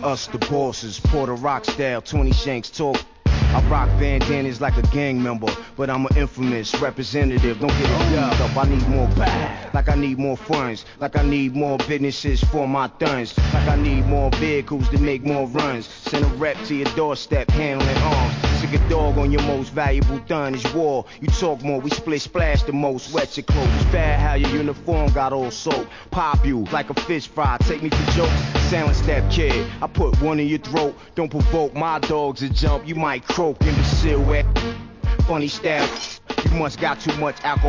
Us the bosses, Porter Rock style, 20 Shanks talk. I rock bandanas like a gang member, but I'm an infamous representative. Don't get it dubbed up. I need more back, like I need more funds, like I need more businesses for my thuns, like I need more vehicles to make more runs. Send a rep to your doorstep, handling arms. Sick a dog on your most valuable thun is war. You talk more, we split splash the most. Wet your clothes. It's bad how your uniform got all soap. Pop you like a fish fry. Take me for jokes. Silence that kid. I put one in your throat. Don't provoke my dogs to jump. You might croak in the silhouette. Funny style. You must got too much alcohol.